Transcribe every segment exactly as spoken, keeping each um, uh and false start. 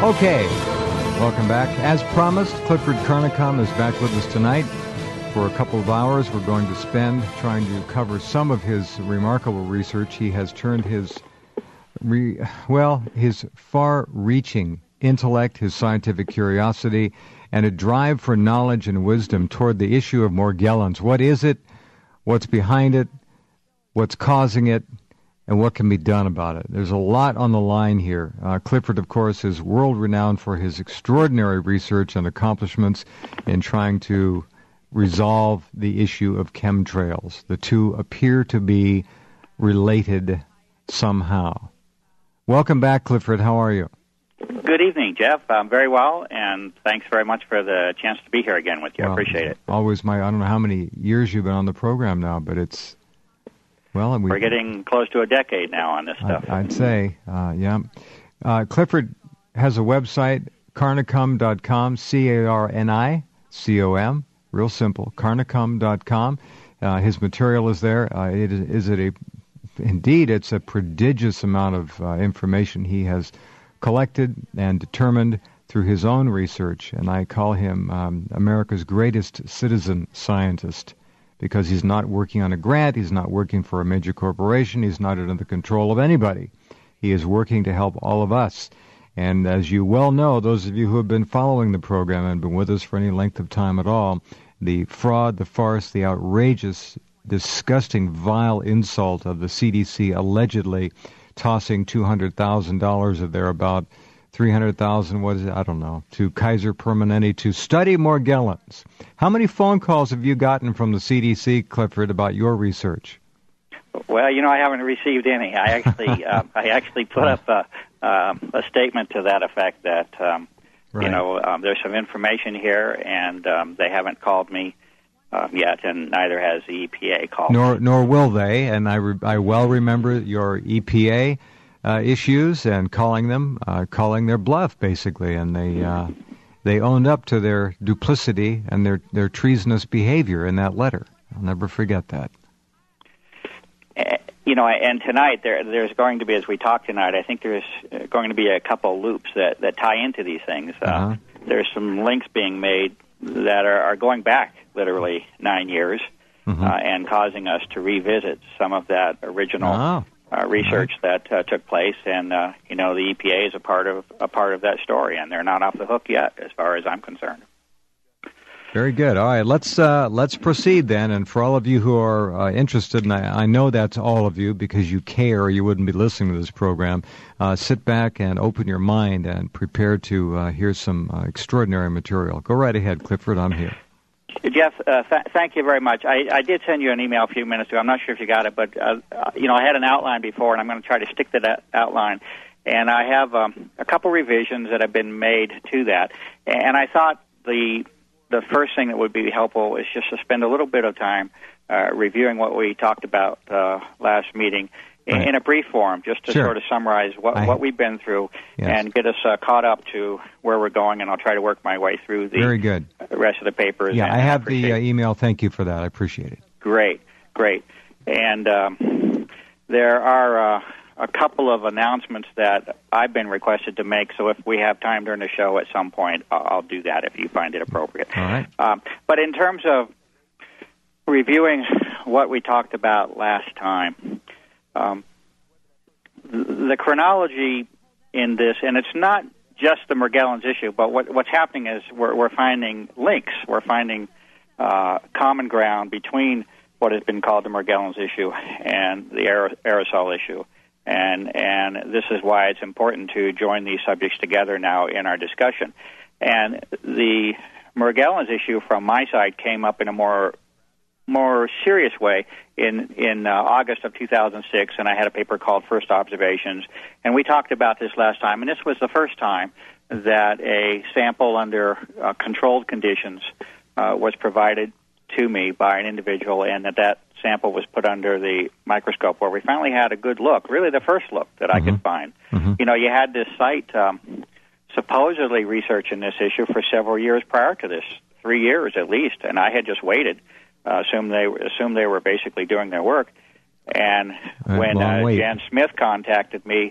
Okay, welcome back. As promised, Clifford Carnicom is back with us tonight. For a couple of hours, we're going to spend trying to cover some of his remarkable research. He has turned his, re, well, his far-reaching intellect, his scientific curiosity, and a drive for knowledge and wisdom toward the issue of Morgellons. What is it? What's behind it? What's causing it? And what can be done about it? There's a lot on the line here. Uh, Clifford, of course, is world-renowned for his extraordinary research and accomplishments in trying to resolve the issue of chemtrails. The two appear to be related somehow. Welcome back, Clifford. How are you? Good evening, Jeff. I'm very well, and thanks very much for the chance to be here again with you. Well, I appreciate it. Always my, I don't know how many years you've been on the program now, but it's, well, and we, we're getting close to a decade now on this stuff. I, I'd say, uh, yeah. Uh, Clifford has a website, carnicom dot com, C A R N I C O M, real simple, carnicom dot com. Uh, his material is there. Uh, it is, is it a, indeed, it's a prodigious amount of uh, information he has collected and determined through his own research, and I call him um, America's greatest citizen scientist, because he's not working on a grant, he's not working for a major corporation, he's not under the control of anybody. He is working to help all of us. And as you well know, those of you who have been following the program and been with us for any length of time at all, the fraud, the farce, the outrageous, disgusting, vile insult of the C D C allegedly tossing two hundred thousand dollars or thereabout, three hundred thousand dollars, what is it? I don't know, to Kaiser Permanente to study Morgellons. How many phone calls have you gotten from the C D C, Clifford, about your research? Well, you know, I haven't received any. I actually, uh, I actually put up a, uh, a statement to that effect that, um, right. you know, um, there's some information here, and um, they haven't called me uh, yet, and neither has the E P A called nor, me. Nor will they, and I, re- I well remember your E P A uh, issues and calling them, uh, calling their bluff, basically, and they uh, they owned up to their duplicity and their, their treasonous behavior in that letter. I'll never forget that. You know, and tonight there, there's going to be, as we talk tonight, I think there's going to be a couple loops that, that tie into these things. Uh, uh-huh. There's some links being made that are, are going back literally nine years mm-hmm. uh, and causing us to revisit some of that original oh. uh, research uh-huh. that uh, took place. And uh, you know, the E P A is a part of a part of that story, and they're not off the hook yet, as far as I'm concerned. Very good. All right, let's uh, let's proceed then. And for all of you who are uh, interested, and I, I know that's all of you because you care, or you wouldn't be listening to this program, uh, sit back and open your mind and prepare to uh, hear some uh, extraordinary material. Go right ahead, Clifford. I'm here. Jeff, uh, th- thank you very much. I, I did send you an email a few minutes ago. I'm not sure if you got it, but uh, you know, I had an outline before, and I'm going to try to stick to that outline. And I have um, a couple revisions that have been made to that. And I thought the the first thing that would be helpful is just to spend a little bit of time uh, reviewing what we talked about uh, last meeting in, right. in a brief form, just to sure. sort of summarize what, I, what we've been through yes. and get us uh, caught up to where we're going, and I'll try to work my way through the Very good. rest of the papers. Yeah, and I have I the uh, email. Thank you for that. I appreciate it. Great, great. And um, there are... Uh, a couple of announcements that I've been requested to make, so if we have time during the show at some point, I'll do that if you find it appropriate. All right. Um, but in terms of reviewing what we talked about last time, um, the chronology in this, and it's not just the Morgellons issue, but what, what's happening is we're, we're finding links. We're finding uh, common ground between what has been called the Morgellons issue and the aerosol issue. And and this is why it's important to join these subjects together now in our discussion. And the Morgellons issue from my side came up in a more more serious way in in uh, August of two thousand six, and I had a paper called First Observations. And we talked about this last time, and this was the first time that a sample under uh, controlled conditions uh, was provided to me by an individual, and that that sample was put under the microscope, where we finally had a good look, really the first look that mm-hmm. I could find. Mm-hmm. You know, you had to cite um, supposedly research in this issue for several years prior to this, three years at least, and I had just waited, uh, assumed they assumed they were basically doing their work. And uh, when uh, Jan Smith contacted me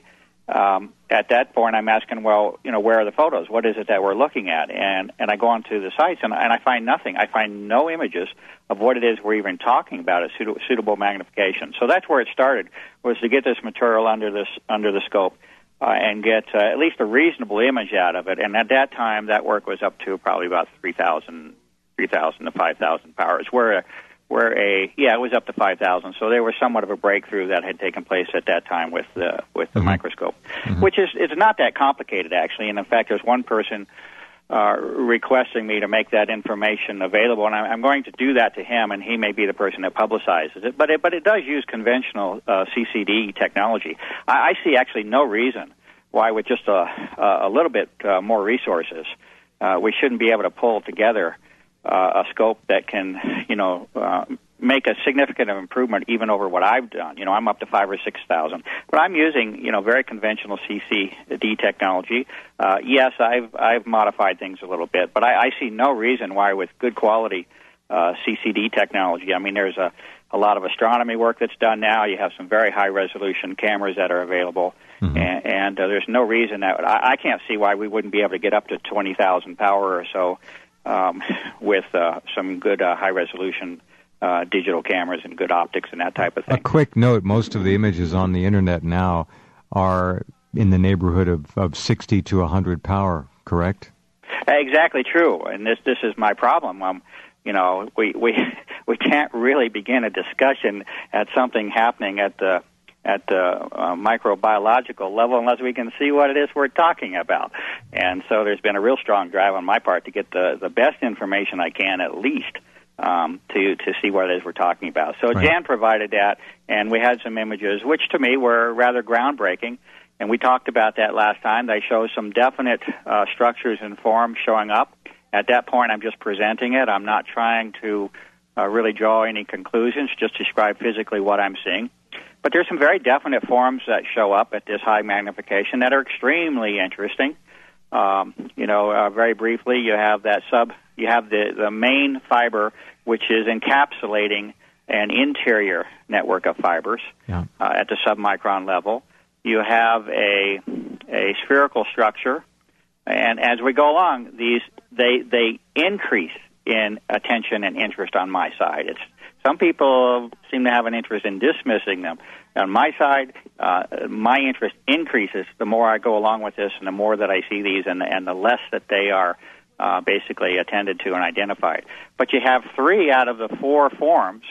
um, at that point, I'm asking, well, you know, where are the photos? What is it that we're looking at? And and I go onto the sites, and, and I find nothing. I find no images of what it is we're even talking about as suit- suitable magnification. So that's where it started, was to get this material under this under the scope uh, and get uh, at least a reasonable image out of it. And at that time, that work was up to probably about three thousand, three thousand to five thousand powers, where a, where a yeah, it was up to five thousand. So there was somewhat of a breakthrough that had taken place at that time with the with the mm-hmm. microscope, mm-hmm. which is it's not that complicated actually. And in fact, there's one person uh, requesting me to make that information available, and I'm going to do that to him, and he may be the person that publicizes it. But it but it does use conventional uh, C C D technology. I, I see actually no reason why, with just a a little bit uh, more resources, uh, we shouldn't be able to pull together Uh, a scope that can, you know, uh, make a significant improvement even over what I've done. You know, I'm up to five or six thousand, but I'm using, you know, very conventional C C D technology. Uh, yes, I've I've modified things a little bit, but I, I see no reason why, with good quality uh, C C D technology. I mean, there's a a lot of astronomy work that's done now. You have some very high resolution cameras that are available, mm-hmm. and, and uh, there's no reason that I, I can't see why we wouldn't be able to get up to twenty thousand power or so. Um, with uh, some good uh, high-resolution uh, digital cameras and good optics and that type of thing. A quick note, most of the images on the Internet now are in the neighborhood of, of sixty to one hundred power, correct? Exactly true, and this this is my problem. Um, you know, we, we, we can't really begin a discussion at something happening at the at the uh, microbiological level unless we can see what it is we're talking about. And so there's been a real strong drive on my part to get the, the best information I can, at least, um, to, to see what it is we're talking about. So right. Jan provided that, and we had some images, which to me were rather groundbreaking. And we talked about that last time. They show some definite uh, structures and forms showing up. At that point, I'm just presenting it. I'm not trying to uh, really draw any conclusions, just describe physically what I'm seeing. But there's some very definite forms that show up at this high magnification that are extremely interesting. Um, you know, uh, very briefly, you have that sub, you have the, the main fiber, which is encapsulating an interior network of fibers yeah. uh, at the submicron level. You have a a spherical structure, and as we go along, these they they increase in attention and interest on my side. It's Some people seem to have an interest in dismissing them. On my side, uh, my interest increases the more I go along with this and the more that I see these and, and the less that they are uh, basically attended to and identified. But you have three out of the four forms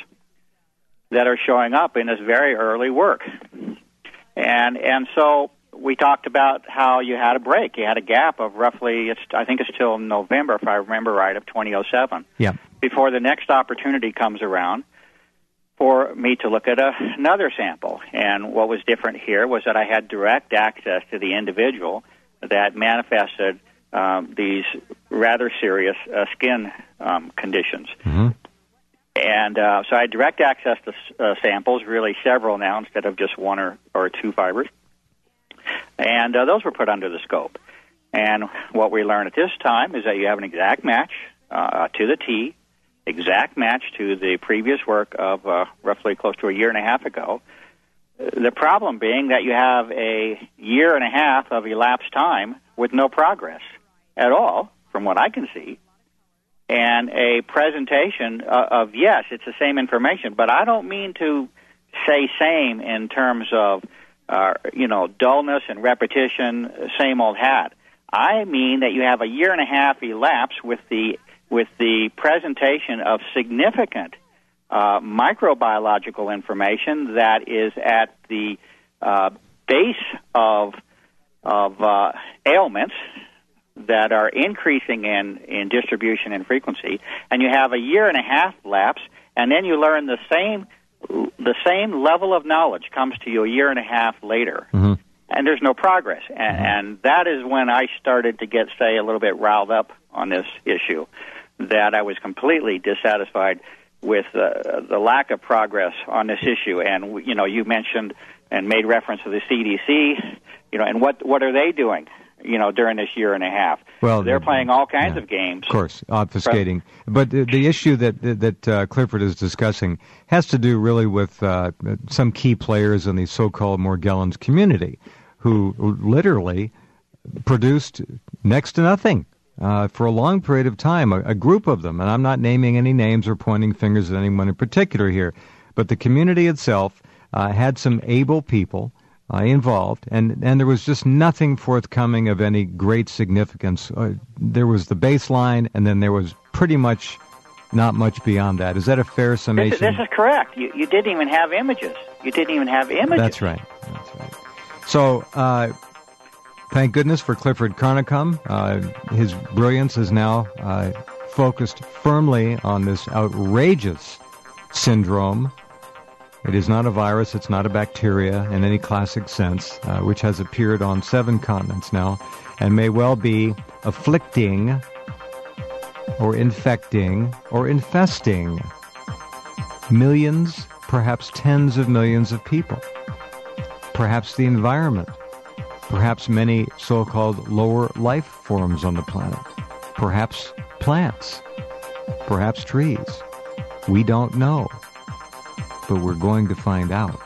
that are showing up in this very early work. And and so we talked about how you had a break. You had a gap of roughly, it's, I think it's till November, if I remember right, of twenty oh seven. Yeah. Before the next opportunity comes around for me to look at a, another sample. And what was different here was that I had direct access to the individual that manifested um, these rather serious uh, skin um, conditions. Mm-hmm. And uh, so I had direct access to uh, samples, really several now instead of just one or, or two fibers. And uh, those were put under the scope. And what we learned at this time is that you have an exact match uh, to the T, exact match to the previous work of uh, roughly close to a year and a half ago. The problem being that you have a year and a half of elapsed time with no progress at all, from what I can see, and a presentation uh, of, yes, it's the same information, but I don't mean to say same in terms of, uh, you know, dullness and repetition, same old hat. I mean that you have a year and a half elapsed with the with the presentation of significant uh, microbiological information that is at the uh, base of of uh, ailments that are increasing in, in distribution and frequency, and you have a year and a half lapse, and then you learn the same the same level of knowledge comes to you a year and a half later, mm-hmm. and there's no progress. And, mm-hmm. and that is when I started to get, say, a little bit riled up on this issue, that I was completely dissatisfied with uh, the lack of progress on this issue. And, you know, you mentioned and made reference to the C D C, you know, and what what are they doing? You know, during this year and a half, well, they're playing all kinds yeah, of games. Of course, obfuscating. But the, the issue that that uh, Clifford is discussing has to do really with uh, some key players in the so-called Morgellons community, who literally produced next to nothing uh, for a long period of time, a, a group of them. And I'm not naming any names or pointing fingers at anyone in particular here, but the community itself uh, had some able people uh, involved, and, and there was just nothing forthcoming of any great significance. Uh, there was the baseline, and then there was pretty much not much beyond that. Is that a fair summation? This is, this is correct. You, you didn't even have images. You didn't even have images. That's right. That's right. So, uh, thank goodness for Clifford Carnicom. Uh, his brilliance is now uh, focused firmly on this outrageous syndrome. It is not a virus. It's not a bacteria in any classic sense, uh, which has appeared on seven continents now and may well be afflicting or infecting or infesting millions, perhaps tens of millions of people. Perhaps the environment. Perhaps many so-called lower life forms on the planet. Perhaps plants. Perhaps trees. We don't know. But we're going to find out.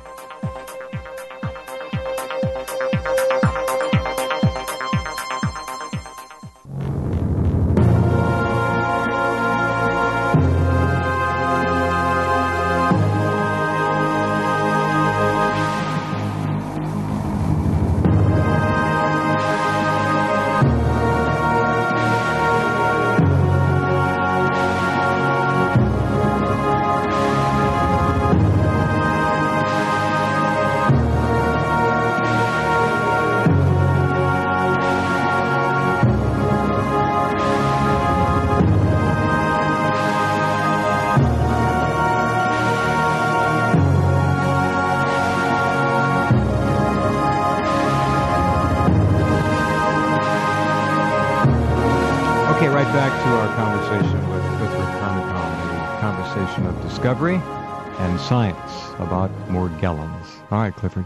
Discovery and science about Morgellons. All right, Clifford.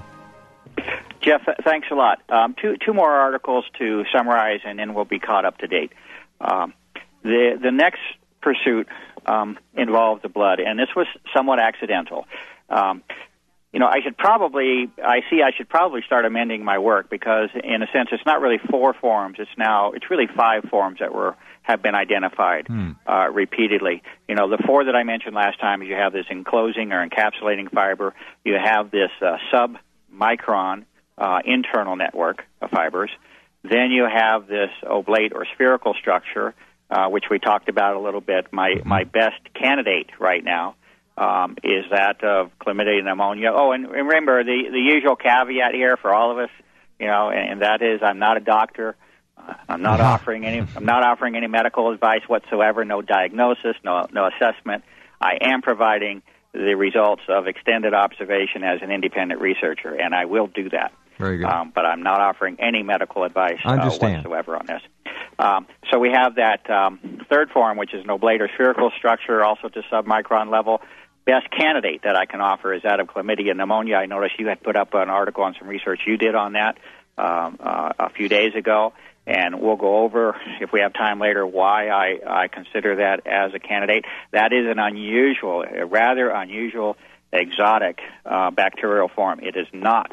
Jeff, thanks a lot. Um, two two more articles to summarize, and then we'll be caught up to date. Um, the the next pursuit um, involved the blood, and this was somewhat accidental. Um, you know, I should probably, I see I should probably start amending my work because, in a sense, it's not really four forms. It's now, it's really five forms that were have been identified hmm. uh, repeatedly. You know, the four that I mentioned last time is you have this enclosing or encapsulating fiber. You have this uh, sub-micron uh, internal network of fibers. Then you have this oblate or spherical structure, uh, which we talked about a little bit. My, mm-hmm. my best candidate right now Um, is that of chlamydia pneumonia. Oh, and remember, the, the usual caveat here for all of us, you know, and, and that is I'm not a doctor. Uh, I'm not offering any I'm not offering any medical advice whatsoever, no diagnosis, no no assessment. I am providing the results of extended observation as an independent researcher, and I will do that. Very good. Um, but I'm not offering any medical advice uh, whatsoever on this. Um, so we have that um, third form, which is an oblate or spherical structure, also to submicron level. Best candidate that I can offer is that of chlamydia pneumonia. I noticed you had put up an article on some research you did on that um, uh, a few days ago, and we'll go over, if we have time later, why I, I consider that as a candidate. That is an unusual, a rather unusual, exotic uh, bacterial form. It is not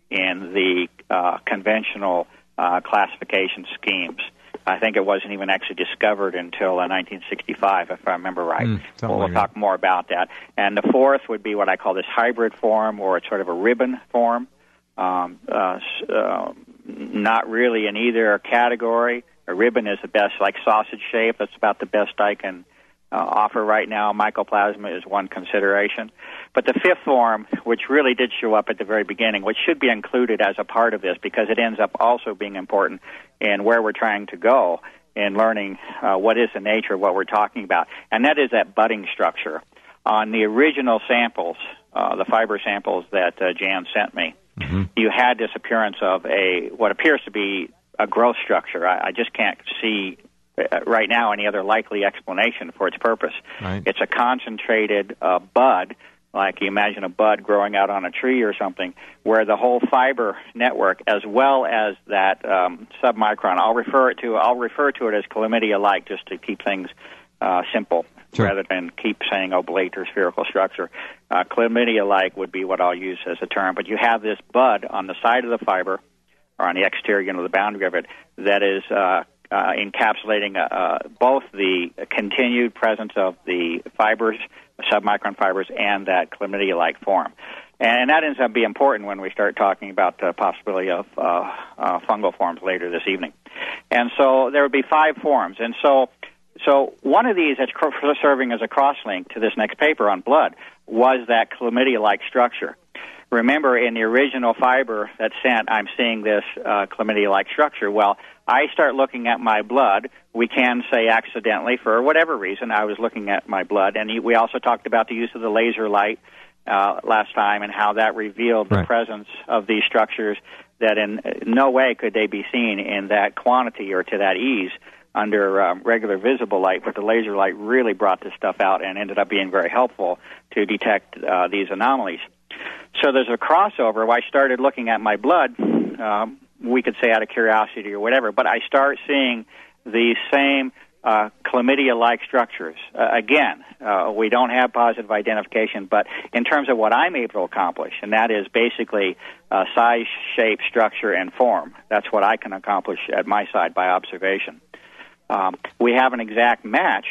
in the uh, conventional uh, classification schemes. I think it wasn't even actually discovered until uh, nineteen sixty-five, if I remember right. Mm, well, we'll like talk that. more about that. And the fourth would be what I call this hybrid form, or it's sort of a ribbon form. Um, uh, uh, not really in either category. A ribbon is the best, like sausage shape. That's about the best I can uh, offer right now. Mycoplasma is one consideration. But the fifth form, which really did show up at the very beginning, which should be included as a part of this because it ends up also being important in where we're trying to go in learning uh, what is the nature of what we're talking about, and that is that budding structure. On the original samples, uh, the fiber samples that uh, Jan sent me, mm-hmm. you had this appearance of a what appears to be a growth structure. I, I just can't see uh, right now any other likely explanation for its purpose. Right. It's a concentrated uh, bud, like you imagine a bud growing out on a tree or something, where the whole fiber network, as well as that um, submicron, I'll refer it to I'll refer to it as chlamydia-like, just to keep things uh, simple. Sure. Rather than keep saying oblate or spherical structure. Uh, chlamydia-like would be what I'll use as a term. But you have this bud on the side of the fiber, or on the exterior, you know, the boundary of it, that is uh, uh, encapsulating uh, both the continued presence of the fibers, submicron fibers, and that chlamydia-like form. And that ends up being important when we start talking about the possibility of uh, uh, fungal forms later this evening. And so there would be five forms. And so So one of these that's serving as a cross-link to this next paper on blood was that chlamydia-like structure. Remember, in the original fiber that's sent, I'm seeing this uh, chlamydia-like structure. Well, I start looking at my blood. We can say accidentally, for whatever reason, I was looking at my blood. And we also talked about the use of the laser light uh, last time and how that revealed the right. presence of these structures that in no way could they be seen in that quantity or to that ease under um, regular visible light, but the laser light really brought this stuff out and ended up being very helpful to detect uh, these anomalies. So there's a crossover. I started looking at my blood, um, we could say out of curiosity or whatever, but I start seeing the same uh, chlamydia-like structures. Uh, again, uh, we don't have positive identification, but in terms of what I'm able to accomplish, and that is basically uh, size, shape, structure, and form, that's what I can accomplish at my side by observation. Um, we have an exact match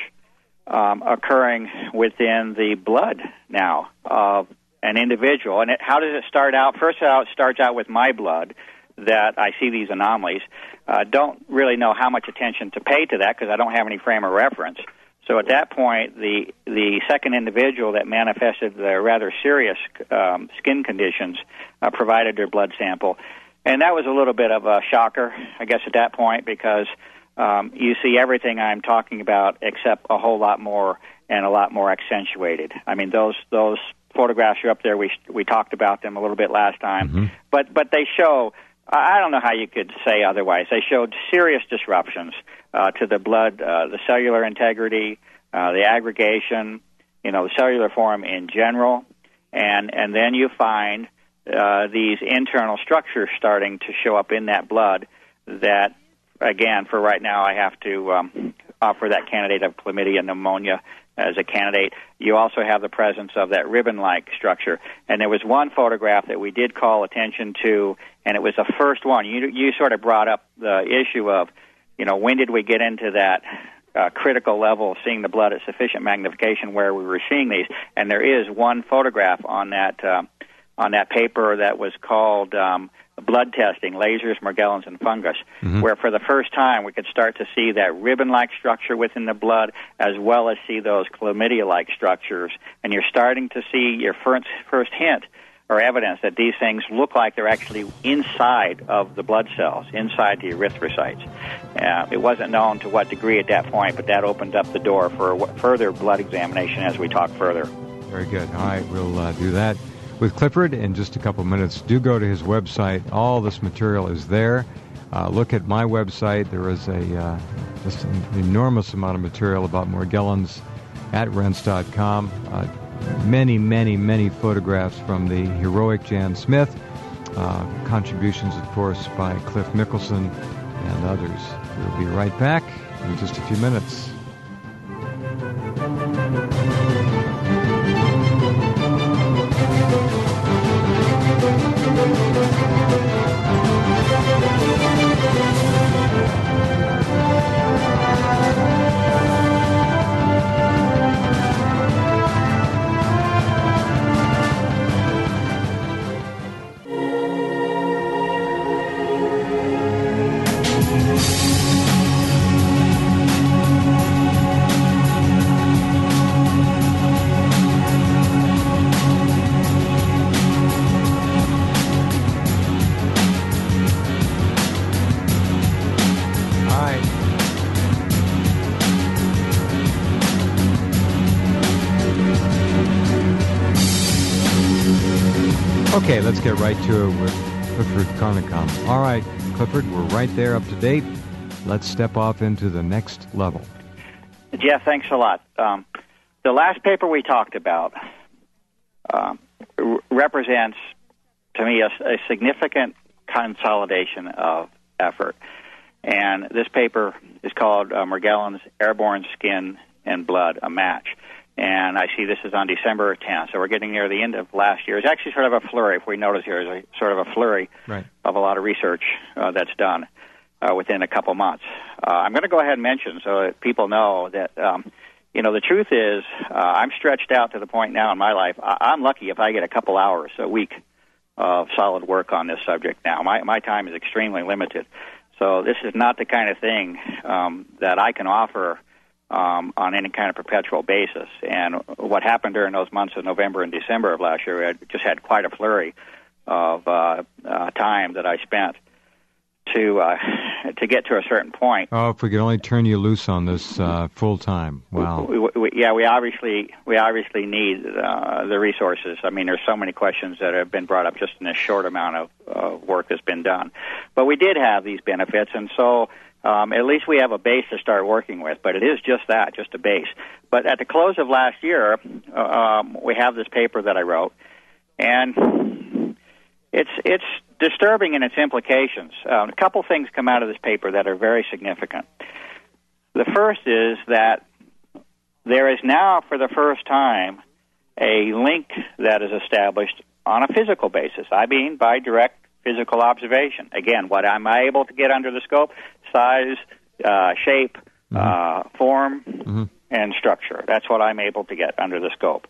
um, occurring within the blood now of an individual. And it, how does it start out? First of all, it starts out with my blood that I see these anomalies. Uh, don't really know how much attention to pay to that because I don't have any frame of reference. So at that point, the the second individual that manifested the rather serious um, skin conditions uh, provided their blood sample. And that was a little bit of a shocker, I guess, at that point because Um, you see everything I'm talking about except a whole lot more and a lot more accentuated. I mean, those those photographs are up there. We we talked about them a little bit last time. Mm-hmm. But but they show, I don't know how you could say otherwise, they showed serious disruptions uh, to the blood, uh, the cellular integrity, uh, the aggregation, you know, the cellular form in general. And, and then you find uh, these internal structures starting to show up in that blood that, again, for right now, I have to um, offer that candidate of chlamydia pneumonia as a candidate. You also have the presence of that ribbon-like structure. And there was one photograph that we did call attention to, and it was the first one. You, you sort of brought up the issue of, you know, when did we get into that uh, critical level of seeing the blood at sufficient magnification where we were seeing these? And there is one photograph on that uh, on that paper that was called Um, blood testing, lasers, Morgellons, and fungus, mm-hmm. where for the first time we could start to see that ribbon-like structure within the blood as well as see those chlamydia-like structures. And you're starting to see your first, first hint or evidence that these things look like they're actually inside of the blood cells, inside the erythrocytes. Uh, it wasn't known to what degree at that point, but that opened up the door for further blood examination as we talk further. Very good. All right, we'll uh, do that with Clifford in just a couple minutes. Do go to his website. All this material is there. Uh, look at my website. There is a uh, just an enormous amount of material about Morgellons at rense dot com. Uh, many, many, many photographs from the heroic Jan Smith. Uh, contributions, of course, by Cliff Mickelson and others. We'll be right back in just a few minutes. Okay, let's get right to it with Clifford Carnicom. All right, Clifford, we're right there up to date. Let's step off into the next level. Jeff, thanks a lot. Um, the last paper we talked about uh, r- represents, to me, a, a significant consolidation of effort. And this paper is called uh, Morgellons Airborne Skin in blood a match. And I see this is on December tenth, so we're getting near the end of last year. It's actually sort of a flurry, if we notice here, is a sort of a flurry right. of a lot of research uh, that's done uh, within a couple months. Uh, I'm going to go ahead and mention so that people know that, um, you know, the truth is uh, I'm stretched out to the point now in my life. I- I'm lucky if I get a couple hours a week of solid work on this subject now. My, my time is extremely limited. So this is not the kind of thing um, that I can offer Um, on any kind of perpetual basis. And what happened during those months of November and December of last year, we had just had quite a flurry of uh, uh, time that I spent to uh, to get to a certain point. Oh, if we could only turn you loose on this uh, full time. Wow. We, we, yeah, we obviously we obviously need uh, the resources. I mean, there's so many questions that have been brought up just in this short amount of uh, work that's been done. But we did have these benefits, and so Um, at least we have a base to start working with, but it is just that, just a base. But at the close of last year, uh, um, we have this paper that I wrote, and it's it's disturbing in its implications. Um, a couple things come out of this paper that are very significant. The first is that there is now, for the first time, a link that is established on a physical basis. I mean, by direct physical observation. Again, what am I able to get under the scope? Size, uh, shape, mm-hmm. uh, form, mm-hmm. and structure. That's what I'm able to get under the scope.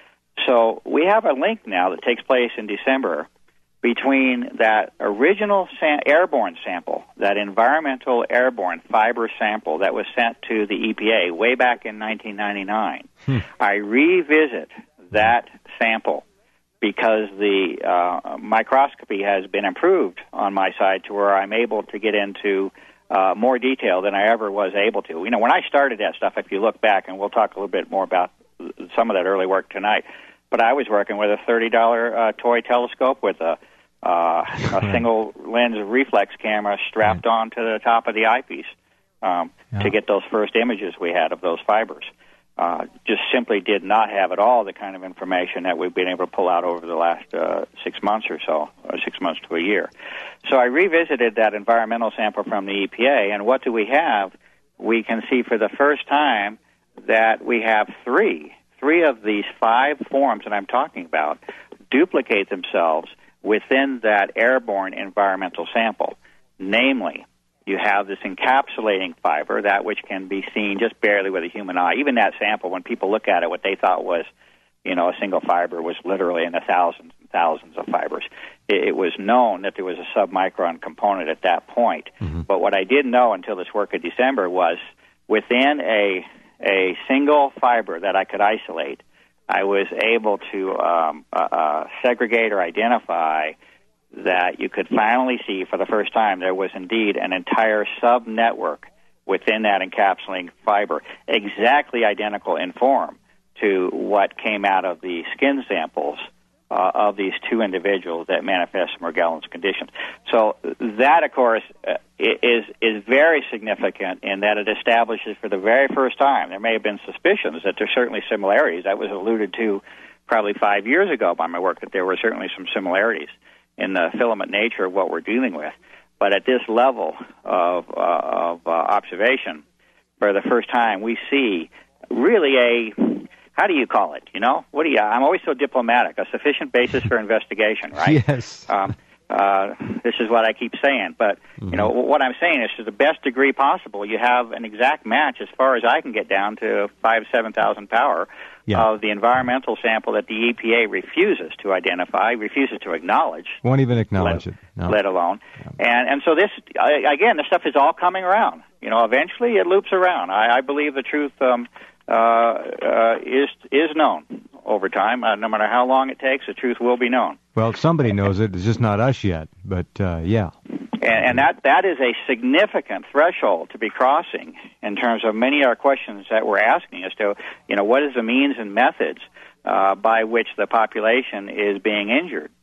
So we have a link now that takes place in December between that original sa- airborne sample, that environmental airborne fiber sample that was sent to the E P A way back in nineteen ninety-nine. Hmm. I revisit that sample because the uh, microscopy has been improved on my side to where I'm able to get into uh, more detail than I ever was able to. You know, when I started that stuff, if you look back, and we'll talk a little bit more about some of that early work tonight, but I was working with a thirty dollars uh, toy telescope with a, uh, a single lens reflex camera strapped right. onto the top of the eyepiece um, yeah. to get those first images we had of those fibers. Uh, just simply did not have at all the kind of information that we've been able to pull out over the last uh, six months or so, or six months to a year. So I revisited that environmental sample from the E P A, and what do we have? We can see for the first time that we have three, three of these five forms that I'm talking about duplicate themselves within that airborne environmental sample. Namely, you have this encapsulating fiber, that which can be seen just barely with a human eye. Even that sample, when people look at it, what they thought was, you know, a single fiber was literally in the thousands and thousands of fibers. It, it was known that there was a submicron component at that point. Mm-hmm. But what I didn't know until this work in December was within a a single fiber that I could isolate, I was able to um, uh, uh, segregate or identify that you could finally see for the first time there was indeed an entire sub-network within that encapsulating fiber, exactly identical in form to what came out of the skin samples uh, of these two individuals that manifest Morgellons conditions. So that, of course, uh, is is very significant in that it establishes for the very first time, there may have been suspicions that there's certainly similarities. That was alluded to probably five years ago by my work, that there were certainly some similarities in the filament nature of what we're dealing with. But at this level of, uh, of uh, observation, for the first time, we see really a, how do you call it, you know? What do you, I'm always so diplomatic, a sufficient basis for investigation, right? Yes. Um, uh, this is what I keep saying. But, mm-hmm. you know, what I'm saying is to the best degree possible, you have an exact match as far as I can get down to five, seven thousand power yeah. of the environmental sample that the E P A refuses to identify, refuses to acknowledge. Won't even acknowledge let, it. No. Let alone. Yeah. And and so this, again, this stuff is all coming around. You know, eventually it loops around. I, I believe the truth um, uh, uh, is is known over time. Uh, no matter how long it takes, the truth will be known. Well, somebody knows it. It's just not us yet. But, uh, yeah. And, and that, that is a significant threshold to be crossing in terms of many of our questions that we're asking as to, you know, what is the means and methods uh, by which the population is being injured.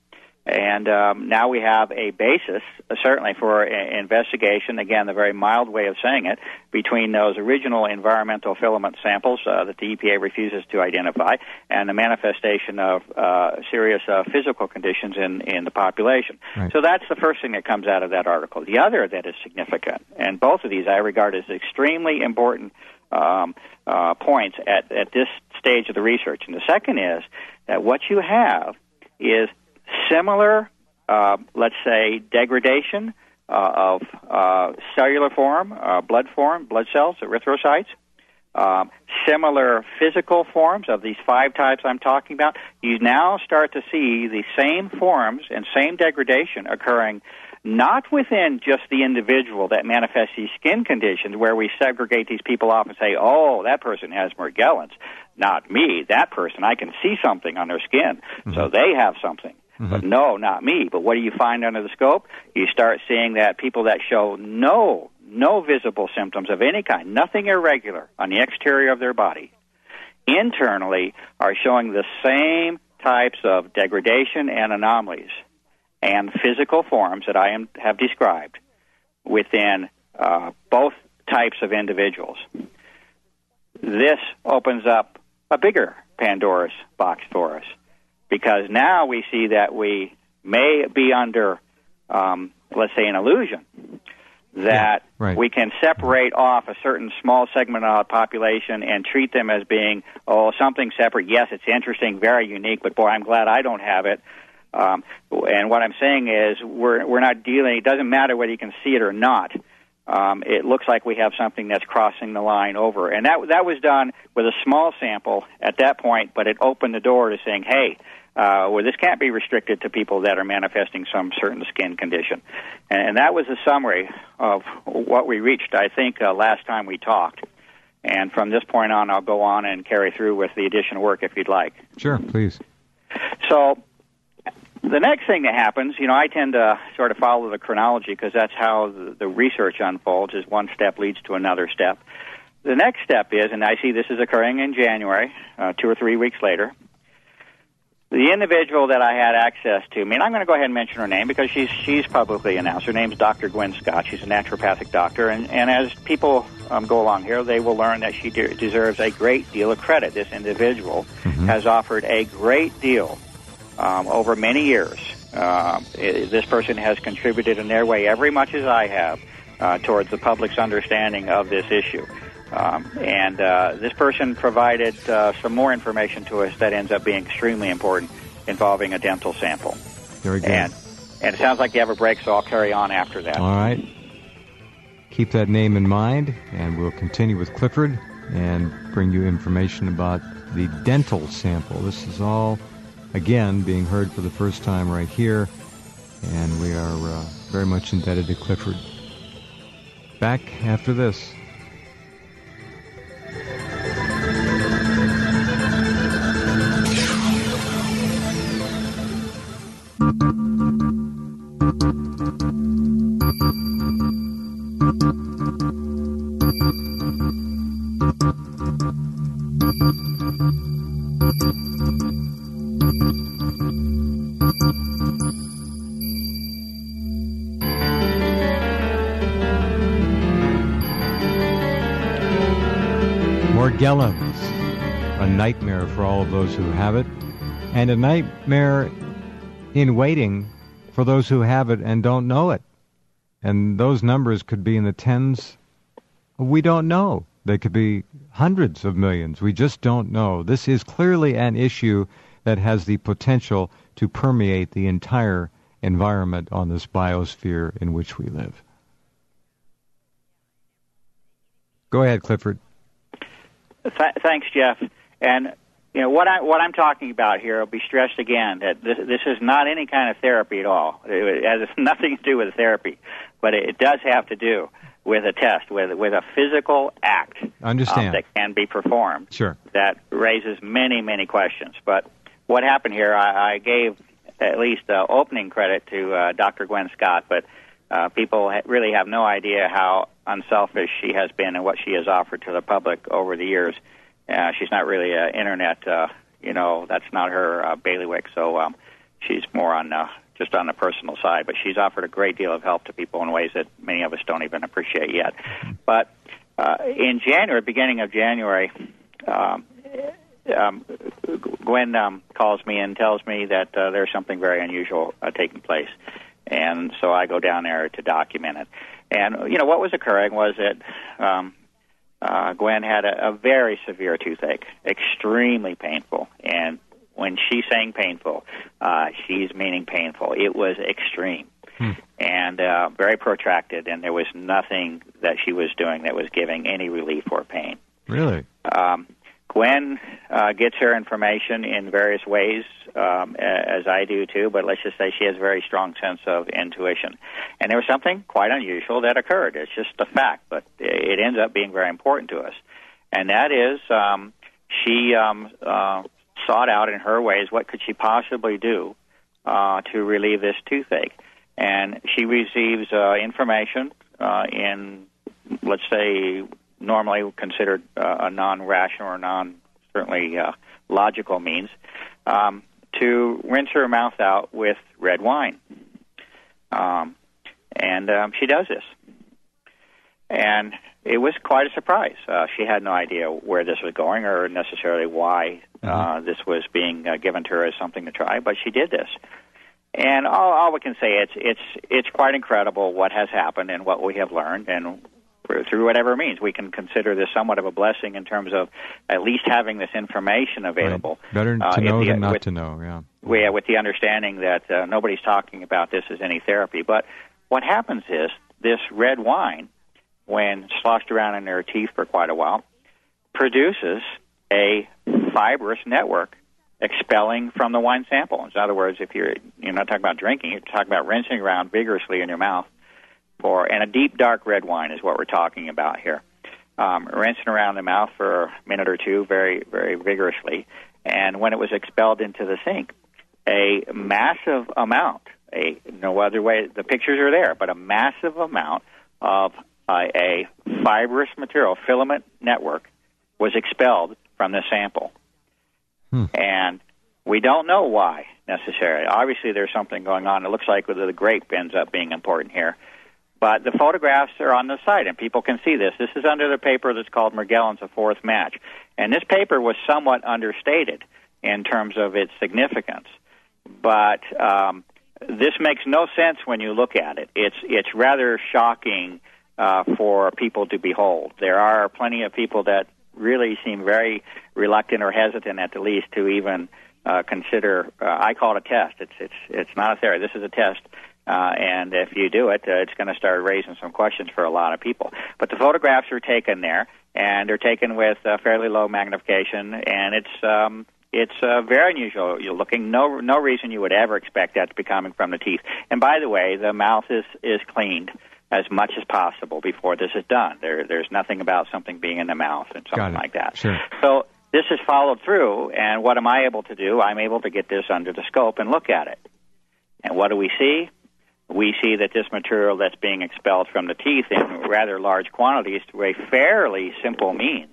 And um, now we have a basis, uh, certainly, for a- investigation, again, the very mild way of saying it, between those original environmental filament samples uh, that the E P A refuses to identify and the manifestation of uh, serious uh, physical conditions in, in the population. Right. So that's the first thing that comes out of that article. The other that is significant, and both of these I regard as extremely important um, uh, points at, at this stage of the research. And the second is that what you have is similar, uh, let's say, degradation uh, of uh, cellular form, uh, blood form, blood cells, erythrocytes, um, similar physical forms of these five types I'm talking about. You now start to see the same forms and same degradation occurring not within just the individual that manifests these skin conditions where we segregate these people off and say, oh, that person has Morgellons. Not me. That person, I can see something on their skin, mm-hmm. so they have something. Mm-hmm. But no, not me. But what do you find under the scope? You start seeing that people that show no, no visible symptoms of any kind, nothing irregular on the exterior of their body, internally are showing the same types of degradation and anomalies and physical forms that I am, have described within uh, both types of individuals. This opens up a bigger Pandora's box for us, because now we see that we may be under, um, let's say, an illusion that yeah, right. we can separate off a certain small segment of the population and treat them as being, oh, something separate. Yes, it's interesting, very unique, but boy, I'm glad I don't have it. Um, and what I'm saying is we're we're not dealing, it doesn't matter whether you can see it or not. Um, it looks like we have something that's crossing the line over. And that that was done with a small sample at that point, but it opened the door to saying, hey, uh, well, this can't be restricted to people that are manifesting some certain skin condition. And, and that was a summary of what we reached, I think, uh, last time we talked. And from this point on, I'll go on and carry through with the additional work if you'd like. Sure, please. So the next thing that happens, you know, I tend to sort of follow the chronology because that's how the, the research unfolds, is one step leads to another step. The next step is, and I see this is occurring in January, uh, two or three weeks later, the individual that I had access to, I mean, I'm going to go ahead and mention her name because she's she's publicly announced. Her name's Doctor Gwen Scott. She's a naturopathic doctor, and, and as people um, go along here, they will learn that she de- deserves a great deal of credit. This individual mm-hmm. has offered a great deal um, over many years. Uh, it, this person has contributed in their way every much as I have uh, towards the public's understanding of this issue. Um, and uh, this person provided uh, some more information to us that ends up being extremely important, involving a dental sample. Very good. And, and it sounds like you have a break, so I'll carry on after that. All right. Keep that name in mind, and we'll continue with Clifford and bring you information about the dental sample. This is all, again, being heard for the first time right here, and we are uh, very much indebted to Clifford. Back after this. Morgellons, a nightmare for all of those who have it, and a nightmare in waiting for those who have it and don't know it. And those numbers could be in the tens. We don't know. They could be hundreds of millions. We just don't know. This is clearly an issue that has the potential to permeate the entire environment on this biosphere in which we live. Go ahead, Clifford. Th- thanks, Jeff. And you know what I what I'm talking about here will be stressed again that this this is not any kind of therapy at all. It has nothing to do with therapy, but it does have to do with a test, with with a physical act Understand. Um, that can be performed. Sure. That raises many many questions. But what happened here? I, I gave at least uh, opening credit to uh, Doctor Gwen Scott, but uh, people ha- really have no idea how unselfish she has been and what she has offered to the public over the years. Uh, she's not really an internet, uh, you know, that's not her uh, bailiwick, so um, she's more on uh, just on the personal side, but she's offered a great deal of help to people in ways that many of us don't even appreciate yet. But uh, in January, beginning of January, um, um, Gwen um, calls me and tells me that uh, there's something very unusual uh, taking place. And so I go down there to document it. And, you know, what was occurring was that um, uh, Gwen had a, a very severe toothache, extremely painful. And when she's saying painful, uh, she's meaning painful. It was extreme hmm. and uh, very protracted, and there was nothing that she was doing that was giving any relief or pain. Really? Um, Gwen uh, gets her information in various ways, um, as I do too, but let's just say she has a very strong sense of intuition. And there was something quite unusual that occurred. It's just a fact, but it ends up being very important to us. And that is um, she um, uh, sought out in her ways what could she possibly do uh, to relieve this toothache. And she receives uh, information uh, in, let's say, normally considered uh, a non-rational or non, certainly uh, logical means, um, to rinse her mouth out with red wine. Um, and um, she does this. And it was quite a surprise. Uh, she had no idea where this was going or necessarily why uh, mm-hmm. this was being uh, given to her as something to try, but she did this. And all, all we can say, it's it's it's quite incredible what has happened and what we have learned, and through whatever means, we can consider this somewhat of a blessing in terms of at least having this information available. Right. Better to uh, know the, than not with, to know, yeah. We, with the understanding that uh, nobody's talking about this as any therapy. But what happens is this red wine, when sloshed around in their teeth for quite a while, produces a fibrous network expelling from the wine sample. In other words, if you're, you're not talking about drinking, you're talking about rinsing around vigorously in your mouth. For, and a deep, dark red wine is what we're talking about here. Um, rinsing around the mouth for a minute or two very, very vigorously. And when it was expelled into the sink, a massive amount, a no other way, the pictures are there, but a massive amount of uh, a fibrous material, filament network, was expelled from the sample. Hmm. And we don't know why, necessarily. Obviously, there's something going on. It looks like the grape ends up being important here. But the photographs are on the site, and people can see this. This is under the paper that's called Morgellons, A Fourth Match. And this paper was somewhat understated in terms of its significance. But um, this makes no sense when you look at it. It's, it's rather shocking uh, for people to behold. There are plenty of people that really seem very reluctant or hesitant, at the least, to even uh, consider, uh, I call it a test. It's, it's, it's not a theory. This is a test. Uh, and if you do it, uh, it's going to start raising some questions for a lot of people. But the photographs are taken there, and they're taken with uh, fairly low magnification, and it's um, it's uh, very unusual. You're looking no no reason you would ever expect that to be coming from the teeth. And by the way, the mouth is is cleaned as much as possible before this is done. There there's nothing about something being in the mouth and something like that. Sure. So this is followed through, and what am I able to do? I'm able to get this under the scope and look at it. And what do we see? We see that this material that's being expelled from the teeth in rather large quantities through a fairly simple means,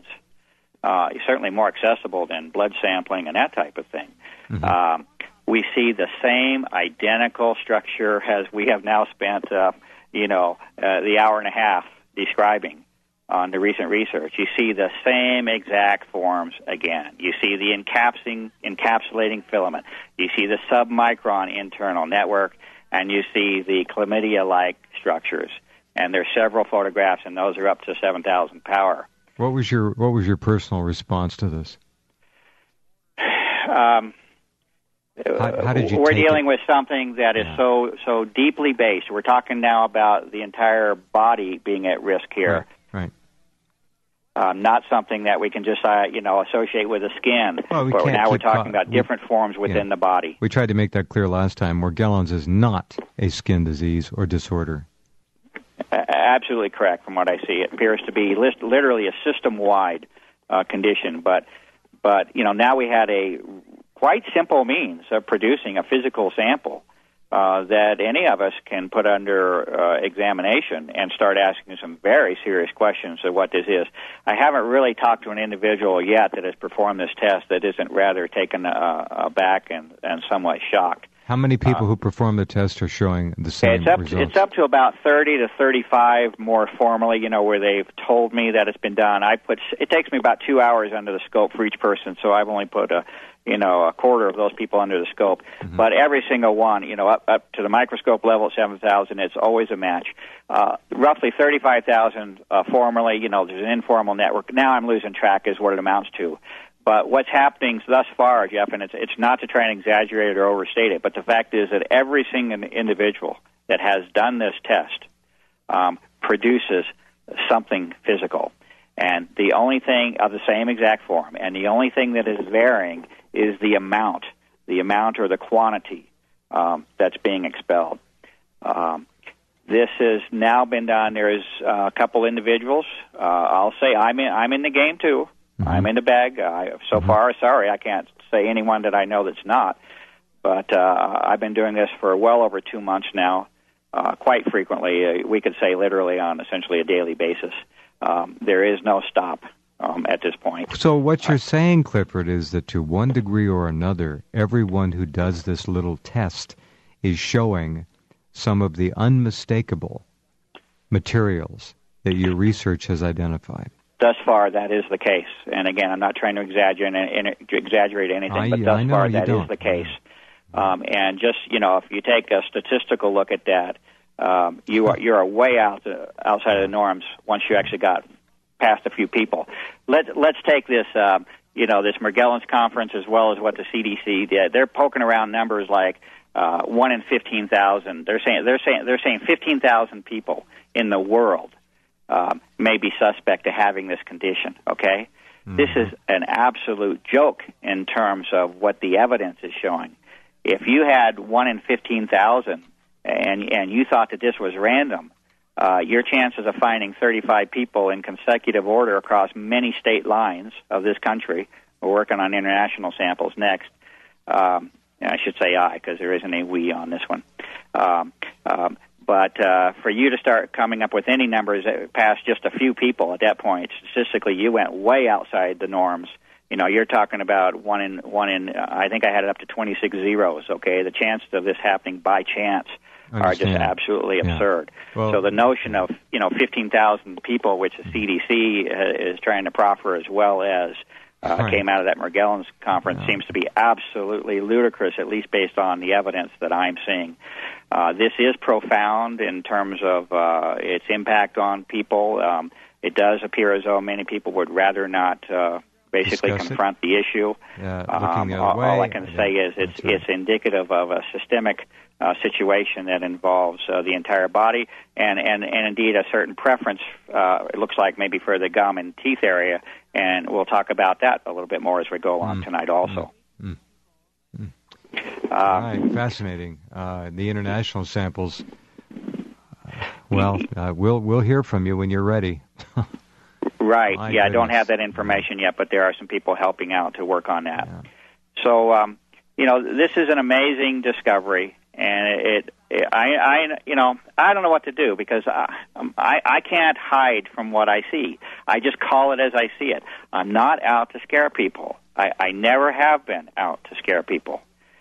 uh, certainly more accessible than blood sampling and that type of thing. Mm-hmm. Um, we see the same identical structure as we have now spent, uh, you know, uh, the hour and a half describing on the recent research. You see the same exact forms again. You see the encapsulating, encapsulating filament. You see the submicron internal network. And you see the chlamydia-like structures, and there's several photographs, and those are up to seven thousand power. What was your What was your personal response to this? Um, how, how did you we're take dealing it? with something that is yeah. so so deeply based. We're talking now about the entire body being at risk here. Right. right. Uh, not something that we can just, uh, you know, associate with the skin. Well, we but can't now we're keep talking co- about different we, forms within yeah. the body. We tried to make that clear last time. Morgellons is not a skin disease or disorder. Uh, absolutely correct from what I see. It appears to be list- literally a system-wide uh, condition. But, but, you know, now we had a quite simple means of producing a physical sample Uh, that any of us can put under uh, examination and start asking some very serious questions of what this is. I haven't really talked to an individual yet that has performed this test that isn't rather taken uh, aback and, and somewhat shocked How many people uh, who perform the test are showing the same it's up results? To, it's up to about thirty to thirty-five more formally, you know, where they've told me that it's been done. I put it takes me about two hours under the scope for each person, so I've only put a you know a quarter of those people under the scope. Mm-hmm. But every single one, you know, up up to the microscope level at seven thousand, it's always a match. Uh, roughly thirty-five thousand uh, formally, you know, there's an informal network. Now I'm losing track is what it amounts to. But what's happening thus far, Jeff, and it's it's not to try and exaggerate it or overstate it, but the fact is that every single individual that has done this test um, produces something physical. And the only thing of the same exact form, and the only thing that is varying is the amount, the amount or the quantity um, that's being expelled. Um, this has now been done. There's uh, a couple individuals. Uh, I'll say I'm in, I'm in the game, too. Mm-hmm. I'm in the bag. Uh, so mm-hmm. far, sorry, I can't say anyone that I know that's not. But uh, I've been doing this for well over two months now, uh, quite frequently. Uh, we could say literally on essentially a daily basis. Um, there is no stop um, at this point. So what you're uh, saying, Clifford, is that to one degree or another, everyone who does this little test is showing some of the unmistakable materials that your research has identified. Thus far, that is the case. And again, I'm not trying to exaggerate, exaggerate anything, I, but thus far, that don't. is the case. Um, and just, you know, if you take a statistical look at that, um, you are you're way out uh, outside of the norms once you actually got past a few people. Let, let's take this, um, you know, this Morgellons conference as well as what the C D C did. They're poking around numbers like uh, one in fifteen thousand. They're saying they're saying they're saying fifteen thousand people in the world Um, may be suspect to having this condition, okay? Mm-hmm. This is an absolute joke in terms of what the evidence is showing. If you had one in fifteen thousand and, and you thought that this was random, uh, your chances of finding thirty-five people in consecutive order across many state lines of this country, we're working on international samples next, um, I should say I, because there isn't a we on this one, um, um, But uh, for you to start coming up with any numbers past just a few people at that point, statistically, you went way outside the norms. You know, you're talking about one in one in. Uh, I think I had it up to twenty-six zeros. Okay, the chances of this happening by chance are just absolutely yeah. absurd. Well, so the notion of you know fifteen thousand people, which the C D C is trying to proffer, as well as uh, right. came out of that Morgellons conference, yeah. seems to be absolutely ludicrous, at least based on the evidence that I'm seeing. Uh, this is profound in terms of uh, its impact on people. Um, it does appear as though many people would rather not uh, basically Discuss confront it. the issue. Yeah, um, the all, way. all I can yeah, say is it's right. it's indicative of a systemic uh, situation that involves uh, the entire body and, and, and indeed a certain preference, uh, it looks like maybe for the gum and teeth area, and we'll talk about that a little bit more as we go on mm. tonight also. Mm. Mm. Uh, All right, fascinating. Uh, the international samples. Uh, well, uh, we'll we'll hear from you when you're ready. Right. My yeah, I don't goodness. have that information yet, but there are some people helping out to work on that. Yeah. So, um, you know, this is an amazing discovery, and it, it I, I, you know, I don't know what to do because I, I, I can't hide from what I see. I just call it as I see it. I'm not out to scare people. I, I never have been out to scare people.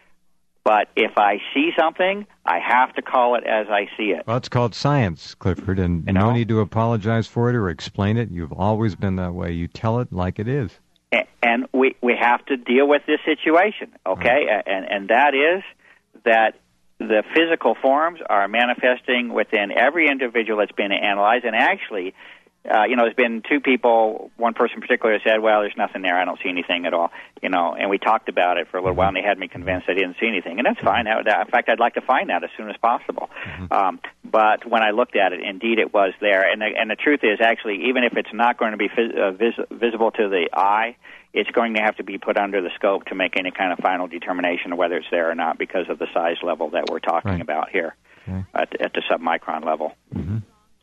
But if I see something, I have to call it as I see it. Well, it's called science, Clifford, and you know? no need to apologize for it or explain it. You've always been that way. You tell it like it is. And, and we, we have to deal with this situation, okay? Right. And, and that is that the physical forms are manifesting within every individual that's been analyzed, and actually, Uh, you know, there's been two people, one person in particular said, well, there's nothing there, I don't see anything at all, you know, and we talked about it for a little while, and they had me convinced I didn't see anything, and that's fine. That, that, in fact, I'd like to find out as soon as possible. Mm-hmm. Um, but when I looked at it, indeed it was there, and the, and the truth is, actually, even if it's not going to be vis- uh, vis- visible to the eye, it's going to have to be put under the scope to make any kind of final determination of whether it's there or not because of the size level that we're talking right. about here okay. at, at the submicron level. Mm-hmm.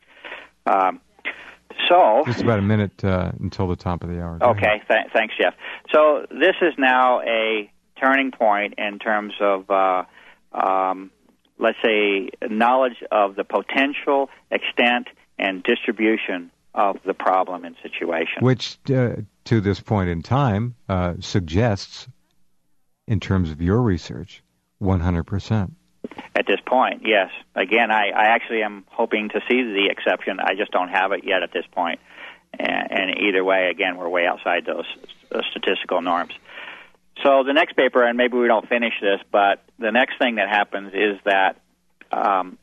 Um, So, just about a minute uh, until the top of the hour. Okay, th- thanks, Jeff. So this is now a turning point in terms of, uh, um, let's say, knowledge of the potential, extent, and distribution of the problem and situation. Which, uh, to this point in time, uh, suggests, in terms of your research, one hundred percent. At this point, yes. Again, I, I actually am hoping to see the exception. I just don't have it yet at this point. And, and either way, again, we're way outside those uh, statistical norms. So the next paper, and maybe we don't finish this, but the next thing that happens is that um,